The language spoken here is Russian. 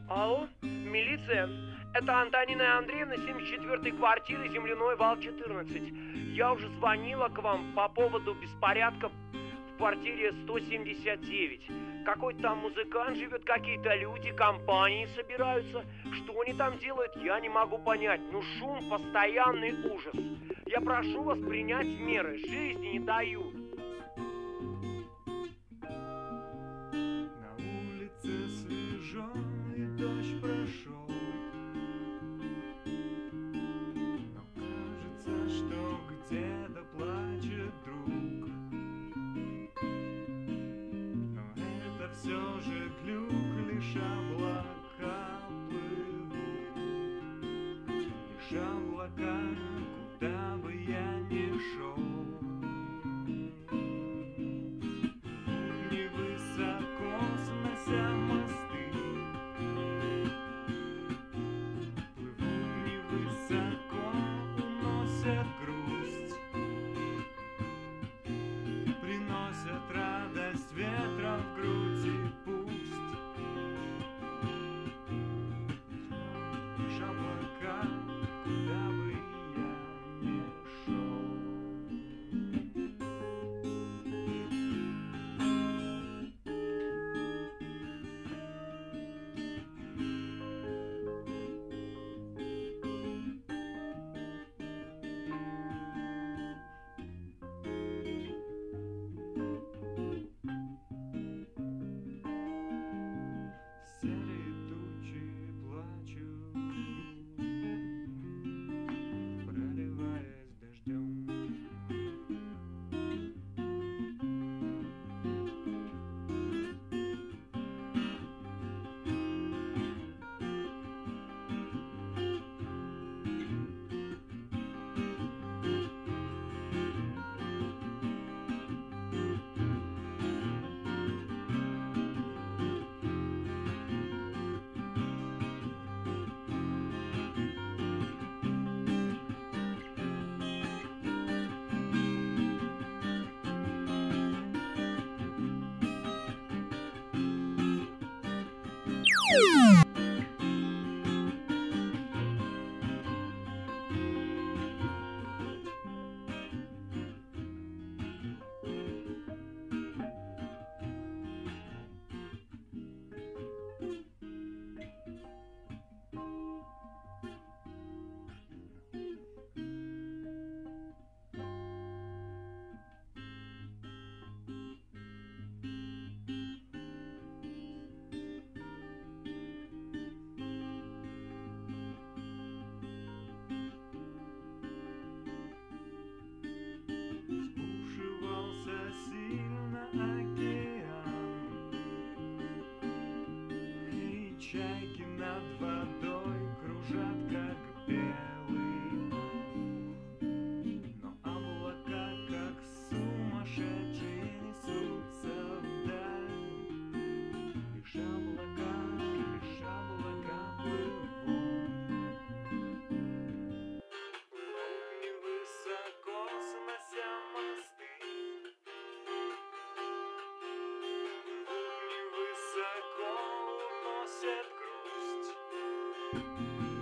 Алло, милиция? Это Антонина Андреевна, 74-й квартиры, земляной вал 14. Я уже звонила к вам по поводу беспорядков в квартире 179. Какой-то там музыкант живет, какие-то люди, компании собираются. Что они там делают, я не могу понять. Ну шум, постоянный ужас. Я прошу вас принять меры, жизни не дают. На улице свежо и дождь прошел, но кажется, что где-то плачет друг. Но это все же глюк, лишь облака плывут, лишь облака, куда бы я ни шел. Невысоко снося мосты, плывут невысоко, уносят грусть, приносят радость ветра в грудь, и пусть лишь облака, куда бы я ни шел. Серые тучи плачут, проливаясь дождем. Бушевался сильно океан, и чайки над водой кружат, как белый пух. Но облака, как сумасшедшие, несутся вдаль. Лишь облака плывут. Невысоко снося мосты, невысоко уносят грусть,